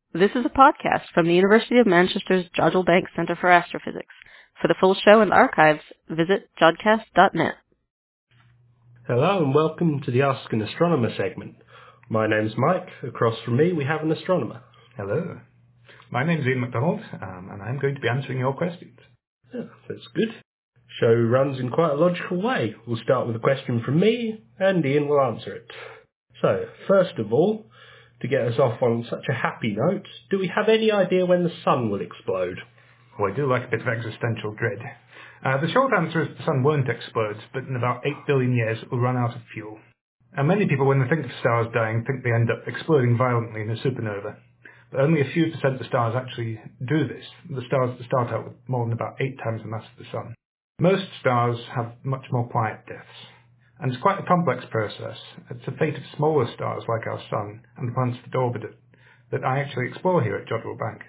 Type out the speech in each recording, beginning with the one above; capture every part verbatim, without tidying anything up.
This is a podcast from the University of Manchester's Jodrell Bank Centre for Astrophysics. For the full show and archives, visit jodcast dot net. Hello and welcome to the Ask an Astronomer segment. My name's Mike. Across from me we have an astronomer. Hello. My name's Ian MacDonald, um, and I'm going to be answering your questions. Yeah, that's good. Show runs in quite a logical way. We'll start with a question from me, and Ian will answer it. So, first of all, to get us off on such a happy note, do we have any idea when the sun will explode? Well, I do like a bit of existential dread. Uh, the short answer is the sun won't explode, but in about eight billion years it will run out of fuel. And many people, when they think of stars dying, think they end up exploding violently in a supernova. But only a few percent of stars actually do this. The stars that start out with more than about eight times the mass of the sun. Most stars have much more quiet deaths. And it's quite a complex process. It's the fate of smaller stars like our Sun and the planets that orbit it that I actually explore here at Jodrell Bank.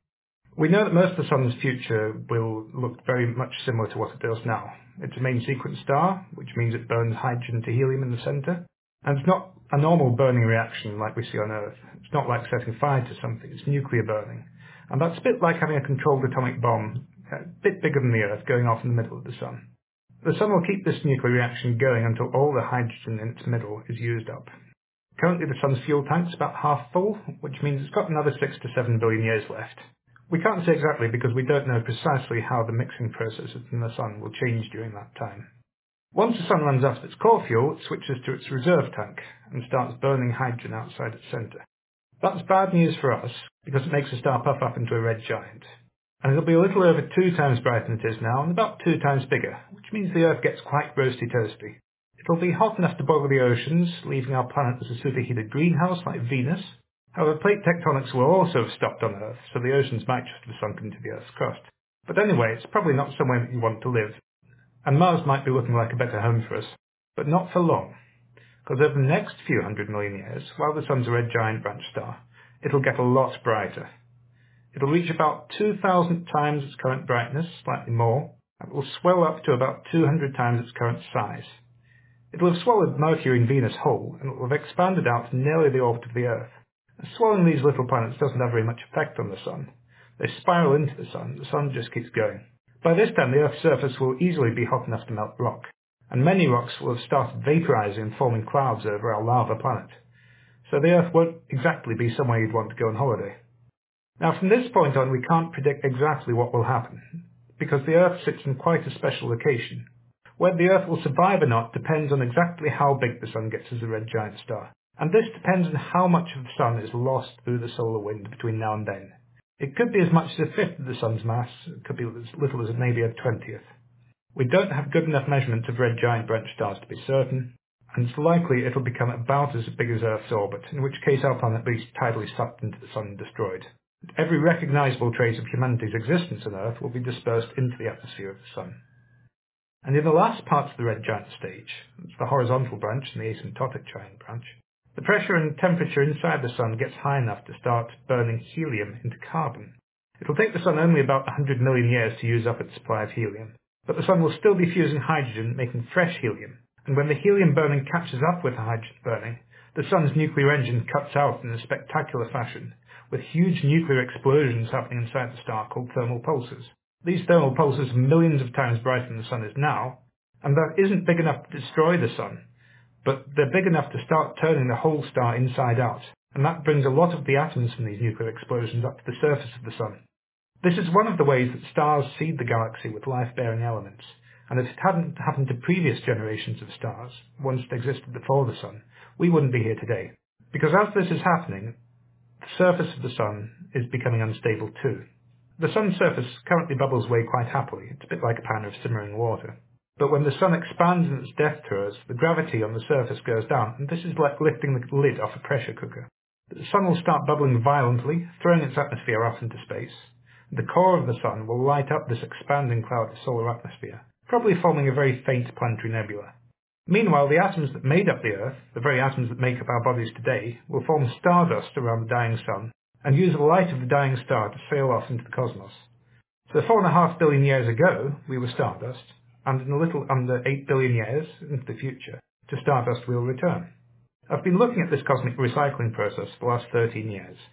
We know that most of the Sun's future will look very much similar to what it does now. It's a main sequence star, which means it burns hydrogen to helium in the centre. And it's not a normal burning reaction like we see on Earth. It's not like setting fire to something. It's nuclear burning. And that's a bit like having a controlled atomic bomb, a bit bigger than the Earth, going off in the middle of the Sun. The Sun will keep this nuclear reaction going until all the hydrogen in its middle is used up. Currently the Sun's fuel tank is about half full, which means it's got another six to seven billion years left. We can't say exactly because we don't know precisely how the mixing processes in the Sun will change during that time. Once the Sun runs out of its core fuel, it switches to its reserve tank and starts burning hydrogen outside its centre. That's bad news for us because it makes the star puff up into a red giant. And it'll be a little over two times brighter than it is now, and about two times bigger, which means the Earth gets quite roasty-toasty. It'll be hot enough to boggle the oceans, leaving our planet as a superheated greenhouse like Venus. However, plate tectonics will also have stopped on Earth, so the oceans might just have sunk into the Earth's crust. But anyway, it's probably not somewhere that you want to live. And Mars might be looking like a better home for us, but not for long. Because over the next few hundred million years, while the Sun's a red giant branch star, it'll get a lot brighter. It'll reach about two thousand times its current brightness, slightly more, and it will swell up to about two hundred times its current size. It will have swallowed Mercury and Venus whole, and it will have expanded out to nearly the orbit of the Earth. And swallowing these little planets doesn't have very much effect on the Sun. They spiral into the Sun, the Sun just keeps going. By this time the Earth's surface will easily be hot enough to melt rock, and many rocks will have started vaporizing and forming clouds over our lava planet. So the Earth won't exactly be somewhere you'd want to go on holiday. Now from this point on we can't predict exactly what will happen, because the Earth sits in quite a special location. Whether the Earth will survive or not depends on exactly how big the Sun gets as a red giant star, and this depends on how much of the Sun is lost through the solar wind between now and then. It could be as much as a fifth of the Sun's mass, it could be as little as maybe a twentieth. We don't have good enough measurements of red giant branch stars to be certain, and it's likely it'll become about as big as Earth's orbit, in which case our planet will be tidally sucked into the Sun and destroyed. Every recognisable trace of humanity's existence on Earth will be dispersed into the atmosphere of the Sun. And in the last parts of the red giant stage, it's the horizontal branch and the asymptotic giant branch, the pressure and temperature inside the Sun gets high enough to start burning helium into carbon. It'll take the Sun only about one hundred million years to use up its supply of helium, but the Sun will still be fusing hydrogen, making fresh helium, and when the helium burning catches up with the hydrogen burning, the Sun's nuclear engine cuts out in a spectacular fashion, with huge nuclear explosions happening inside the star called thermal pulses. These thermal pulses are millions of times brighter than the Sun is now, and that isn't big enough to destroy the Sun, but they're big enough to start turning the whole star inside out, and that brings a lot of the atoms from these nuclear explosions up to the surface of the Sun. This is one of the ways that stars seed the galaxy with life-bearing elements, and if it hadn't happened to previous generations of stars, once it existed before the Sun, we wouldn't be here today. Because as this is happening, the surface of the Sun is becoming unstable too. The Sun's surface currently bubbles away quite happily. It's a bit like a pan of simmering water. But when the Sun expands in its death throes, the gravity on the surface goes down, and this is like lifting the lid off a pressure cooker. The Sun will start bubbling violently, throwing its atmosphere off into space. The core of the Sun will light up this expanding cloud of solar atmosphere, probably forming a very faint planetary nebula. Meanwhile, the atoms that made up the Earth, the very atoms that make up our bodies today, will form stardust around the dying Sun, and use the light of the dying star to sail off into the cosmos. So four and a half billion years ago, we were stardust, and in a little under eight billion years into the future, to stardust we'll return. I've been looking at this cosmic recycling process for the last thirteen years,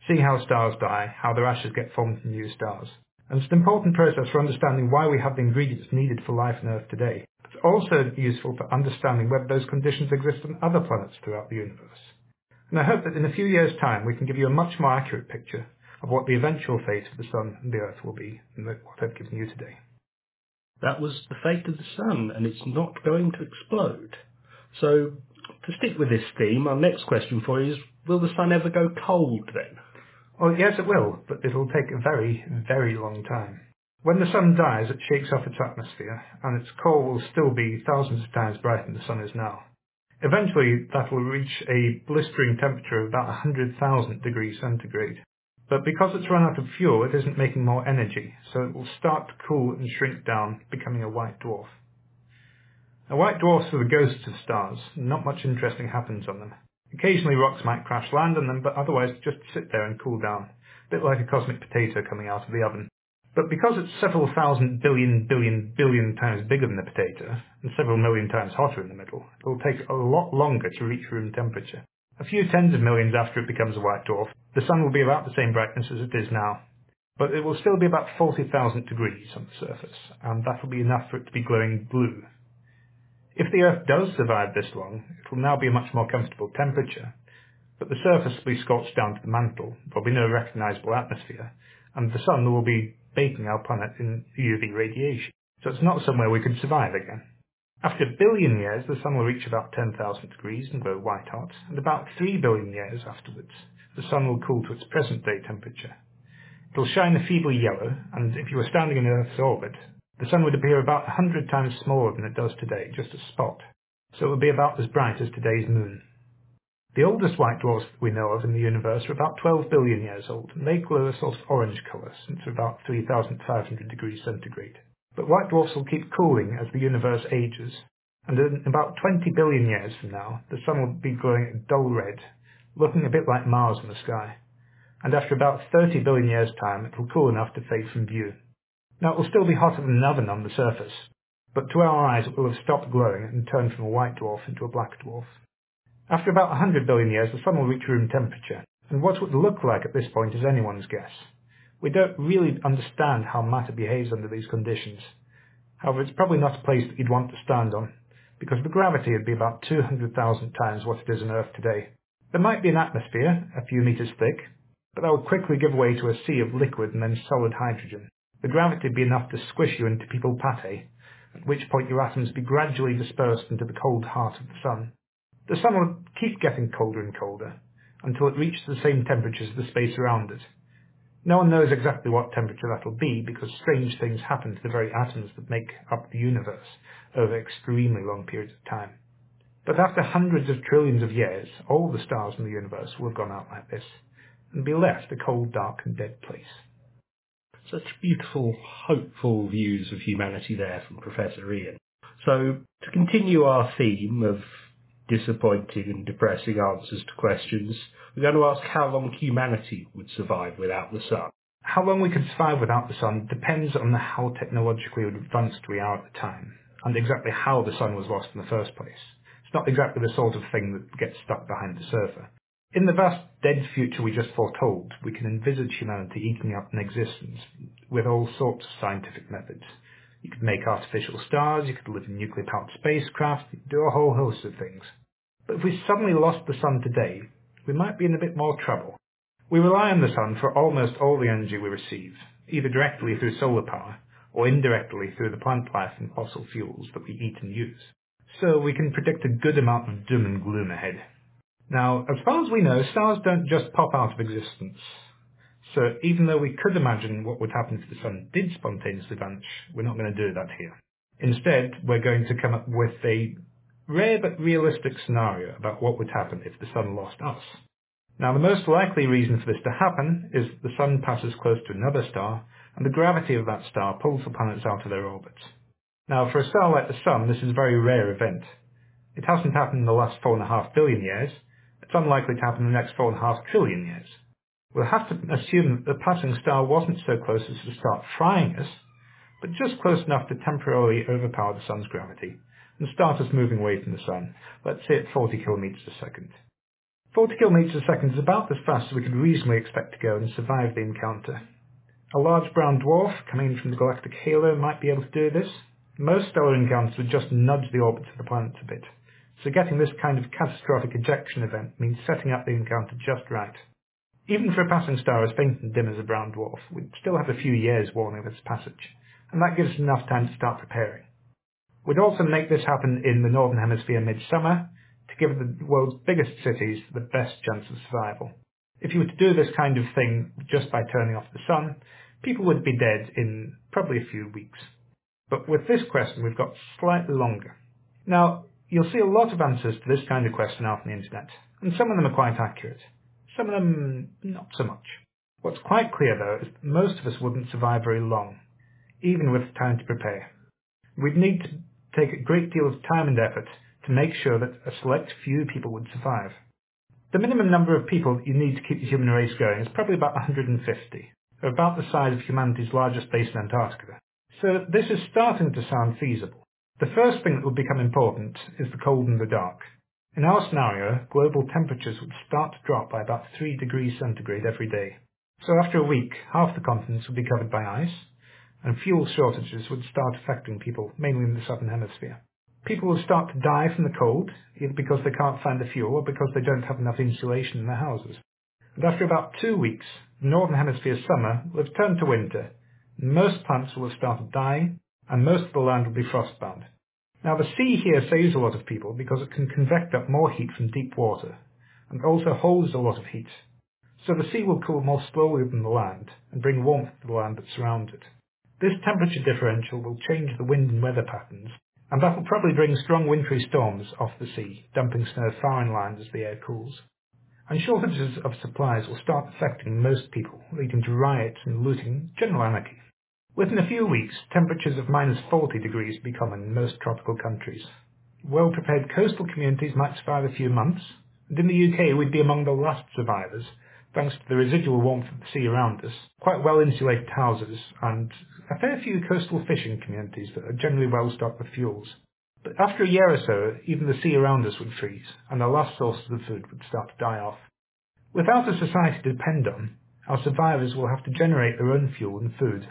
see how stars die, how their ashes get formed from new stars. And it's an important process for understanding why we have the ingredients needed for life on Earth today. It's also useful for understanding whether those conditions exist on other planets throughout the universe. And I hope that in a few years' time we can give you a much more accurate picture of what the eventual fate of the Sun and the Earth will be than what I've given you today. That was the fate of the Sun, and it's not going to explode. So, to stick with this theme, our next question for you is, will the Sun ever go cold then? Well, yes, it will, but it'll take a very, very long time. When the Sun dies, it shakes off its atmosphere, and its core will still be thousands of times brighter than the Sun is now. Eventually, that will reach a blistering temperature of about one hundred thousand degrees centigrade. But because it's run out of fuel, it isn't making more energy, so it will start to cool and shrink down, becoming a white dwarf. Now, white dwarfs are the ghosts of stars, and not much interesting happens on them. Occasionally rocks might crash land on them, but otherwise just sit there and cool down, a bit like a cosmic potato coming out of the oven. But because it's several thousand billion billion billion times bigger than the potato, and several million times hotter in the middle, it will take a lot longer to reach room temperature. A few tens of millions after it becomes a white dwarf, the Sun will be about the same brightness as it is now. But it will still be about forty thousand degrees on the surface, and that will be enough for it to be glowing blue. If the Earth does survive this long, it will now be a much more comfortable temperature, but the surface will be scorched down to the mantle, there will be no recognisable atmosphere, and the Sun will be baking our planet in U V radiation, so it's not somewhere we could survive again. After a billion years, the Sun will reach about ten thousand degrees and glow white hot, and about three billion years afterwards, the Sun will cool to its present-day temperature. It will shine a feeble yellow, and if you were standing in Earth's orbit, the Sun would appear about one hundred times smaller than it does today, just a spot, so it would be about as bright as today's moon. The oldest white dwarfs that we know of in the universe are about twelve billion years old, and they glow a sort of orange colour since they're about three thousand five hundred degrees centigrade. But white dwarfs will keep cooling as the universe ages, and in about twenty billion years from now, the Sun will be glowing a dull red, looking a bit like Mars in the sky. And after about thirty billion years' time, it will cool enough to fade from view. Now, it will still be hotter than an oven on the surface, but to our eyes it will have stopped glowing and turned from a white dwarf into a black dwarf. After about one hundred billion years, the Sun will reach room temperature, and what it would look like at this point is anyone's guess. We don't really understand how matter behaves under these conditions. However, it's probably not a place that you'd want to stand on, because the gravity would be about two hundred thousand times what it is on Earth today. There might be an atmosphere, a few metres thick, but that would quickly give way to a sea of liquid and then solid hydrogen. The gravity would be enough to squish you into people pate, at which point your atoms would be gradually dispersed into the cold heart of the Sun. The Sun will keep getting colder and colder, until it reaches the same temperature as the space around it. No one knows exactly what temperature that will be, because strange things happen to the very atoms that make up the universe over extremely long periods of time. But after hundreds of trillions of years, all the stars in the universe will have gone out like this, and be left a cold, dark and dead place. Such beautiful, hopeful views of humanity there from Professor Ian. So, to continue our theme of disappointing and depressing answers to questions, we're going to ask how long humanity would survive without the Sun. How long we could survive without the Sun depends on how technologically advanced we are at the time, and exactly how the Sun was lost in the first place. It's not exactly the sort of thing that gets stuck behind the server. In the vast dead future we just foretold, we can envisage humanity eking up an existence with all sorts of scientific methods. You could make artificial stars, you could live in nuclear-powered spacecraft, you could do a whole host of things. But if we suddenly lost the Sun today, we might be in a bit more trouble. We rely on the Sun for almost all the energy we receive, either directly through solar power, or indirectly through the plant life and fossil fuels that we eat and use. So we can predict a good amount of doom and gloom ahead. Now, as far as we know, stars don't just pop out of existence. So even though we could imagine what would happen if the Sun did spontaneously vanish, we're not going to do that here. Instead, we're going to come up with a rare but realistic scenario about what would happen if the Sun lost us. Now, the most likely reason for this to happen is that the Sun passes close to another star, and the gravity of that star pulls the planets out of their orbits. Now, for a star like the Sun, this is a very rare event. It hasn't happened in the last four and a half billion years. It's unlikely to happen in the next four and a half trillion years. We'll have to assume that the passing star wasn't so close as to start frying us, but just close enough to temporarily overpower the Sun's gravity and start us moving away from the Sun, let's say at forty kilometres a second. forty kilometres a second is about as fast as we could reasonably expect to go and survive the encounter. A large brown dwarf coming in from the galactic halo might be able to do this. Most stellar encounters would just nudge the orbits of the planets a bit, so getting this kind of catastrophic ejection event means setting up the encounter just right. Even for a passing star as faint and dim as a brown dwarf, we'd still have a few years warning of its passage, and that gives us enough time to start preparing. We'd also make this happen in the Northern Hemisphere midsummer to give the world's biggest cities the best chance of survival. If you were to do this kind of thing just by turning off the sun, people would be dead in probably a few weeks. But with this question, we've got slightly longer. Now, you'll see a lot of answers to this kind of question out on the internet, and some of them are quite accurate. Some of them, not so much. What's quite clear, though, is that most of us wouldn't survive very long, even with time to prepare. We'd need to take a great deal of time and effort to make sure that a select few people would survive. The minimum number of people you need to keep the human race going is probably about one hundred fifty, or about the size of humanity's largest base in Antarctica. So this is starting to sound feasible. The first thing that will become important is the cold and the dark. In our scenario, global temperatures would start to drop by about three degrees centigrade every day. So after a week, half the continents would be covered by ice, and fuel shortages would start affecting people, mainly in the southern hemisphere. People will start to die from the cold, either because they can't find the fuel or because they don't have enough insulation in their houses. And after about two weeks, the northern hemisphere summer will have turned to winter, and most plants will have started dying, and most of the land will be frostbound. Now the sea here saves a lot of people because it can convect up more heat from deep water, and also holds a lot of heat. So the sea will cool more slowly than the land, and bring warmth to the land that surrounds it. This temperature differential will change the wind and weather patterns, and that will probably bring strong wintry storms off the sea, dumping snow far inland as the air cools. And shortages of supplies will start affecting most people, leading to riots and looting, general anarchy. Within a few weeks, temperatures of minus forty degrees will be common in most tropical countries. Well-prepared coastal communities might survive a few months, and in the U K we'd be among the last survivors, thanks to the residual warmth of the sea around us, quite well-insulated houses, and a fair few coastal fishing communities that are generally well-stocked with fuels. But after a year or so, even the sea around us would freeze, and our last sources of food would start to die off. Without a society to depend on, our survivors will have to generate their own fuel and food.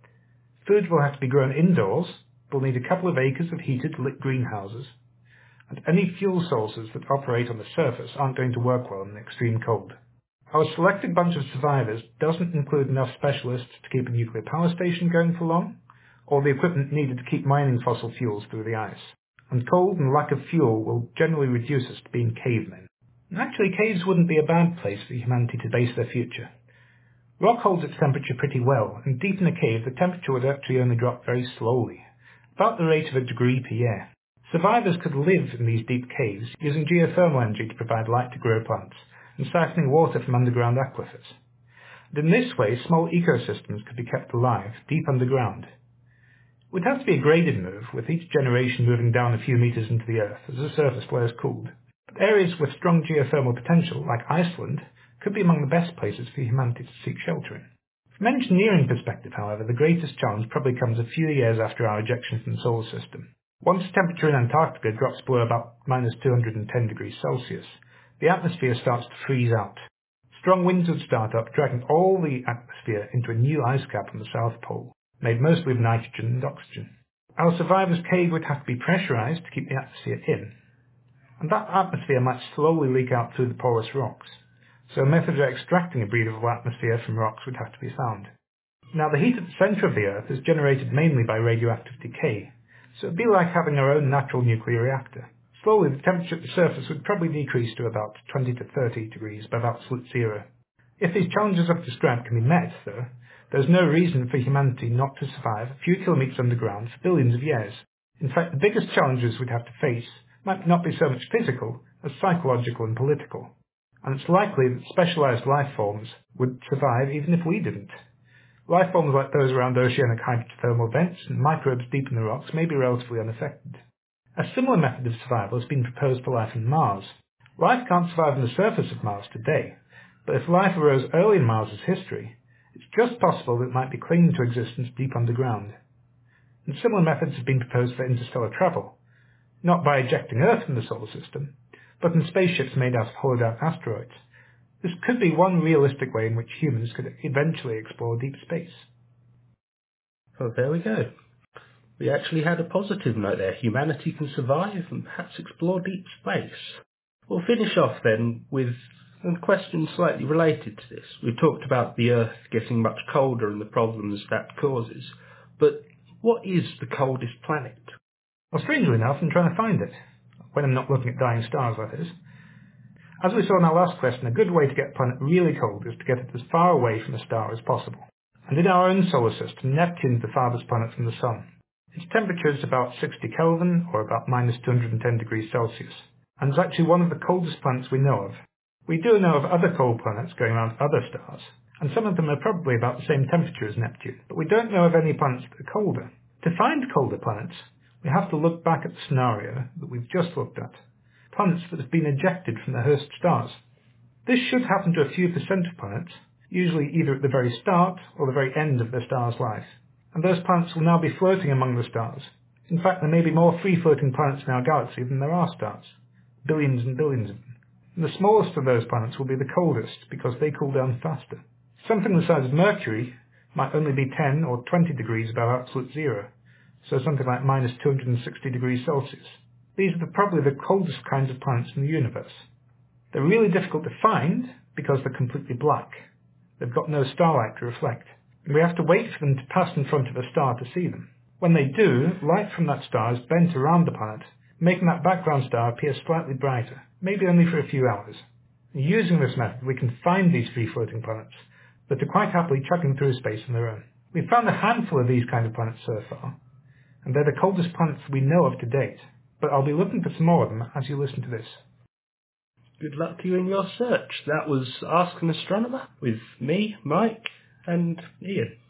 Food will have to be grown indoors, we'll need a couple of acres of heated, lit greenhouses, and any fuel sources that operate on the surface aren't going to work well in the extreme cold. Our selected bunch of survivors doesn't include enough specialists to keep a nuclear power station going for long, or the equipment needed to keep mining fossil fuels through the ice. And cold and lack of fuel will generally reduce us to being cavemen. And actually, caves wouldn't be a bad place for humanity to base their future. Rock holds its temperature pretty well, and deep in a cave the temperature would actually only drop very slowly, about the rate of a degree per year. Survivors could live in these deep caves using geothermal energy to provide light to grow plants, and siphoning water from underground aquifers. And in this way, small ecosystems could be kept alive deep underground. It would have to be a graded move, with each generation moving down a few metres into the earth as the surface layers cooled. But areas with strong geothermal potential, like Iceland, could be among the best places for humanity to seek shelter in. From an engineering perspective, however, the greatest challenge probably comes a few years after our ejection from the solar system. Once the temperature in Antarctica drops below about minus two hundred ten degrees Celsius, the atmosphere starts to freeze out. Strong winds would start up, dragging all the atmosphere into a new ice cap on the South Pole, made mostly of nitrogen and oxygen. Our survivor's cave would have to be pressurized to keep the atmosphere in, and that atmosphere might slowly leak out through the porous rocks, so a method of extracting a breathable atmosphere from rocks would have to be found. Now, the heat at the centre of the Earth is generated mainly by radioactive decay, so it would be like having our own natural nuclear reactor. Slowly, the temperature at the surface would probably decrease to about twenty to thirty degrees by about absolute zero. If these challenges I've described can be met, though, there's no reason for humanity not to survive a few kilometres underground for billions of years. In fact, the biggest challenges we'd have to face might not be so much physical as psychological and political. And it's likely that specialised life forms would survive even if we didn't. Life forms like those around oceanic hydrothermal vents and microbes deep in the rocks may be relatively unaffected. A similar method of survival has been proposed for life on Mars. Life can't survive on the surface of Mars today, but if life arose early in Mars's history, it's just possible that it might be clinging to existence deep underground. And similar methods have been proposed for interstellar travel, not by ejecting Earth from the solar system, but in spaceships made out of hollowed-out asteroids. This could be one realistic way in which humans could eventually explore deep space. Oh, there we go. We actually had a positive note there. Humanity can survive and perhaps explore deep space. We'll finish off then with a question slightly related to this. We've talked about the Earth getting much colder and the problems that causes, but what is the coldest planet? Well, strangely enough, I'm trying to find it, when I'm not looking at dying stars, that is. As we saw in our last question, a good way to get a planet really cold is to get it as far away from the star as possible. And in our own solar system, Neptune is the farthest planet from the Sun. Its temperature is about sixty Kelvin, or about minus two hundred ten degrees Celsius, and is actually one of the coldest planets we know of. We do know of other cold planets going around other stars, and some of them are probably about the same temperature as Neptune, but we don't know of any planets that are colder. To find colder planets, we have to look back at the scenario that we've just looked at, planets that have been ejected from their host stars. This should happen to a few percent of planets, usually either at the very start or the very end of their star's life, and those planets will now be floating among the stars. In fact, there may be more free-floating planets in our galaxy than there are stars, billions and billions of them. And the smallest of those planets will be the coldest because they cool down faster. Something the size of Mercury might only be ten or twenty degrees above absolute zero, so something like minus two hundred sixty degrees Celsius. These are the, probably the coldest kinds of planets in the universe. They're really difficult to find because they're completely black. They've got no starlight to reflect, and we have to wait for them to pass in front of a star to see them. When they do, light from that star is bent around the planet, making that background star appear slightly brighter, maybe only for a few hours. And using this method, we can find these free-floating planets that are quite happily chugging through space on their own. We've found a handful of these kind of planets so far, and they're the coldest planets we know of to date, but I'll be looking for some more of them as you listen to this. Good luck to you in your search. That was Ask an Astronomer with me, Mike, and Ian.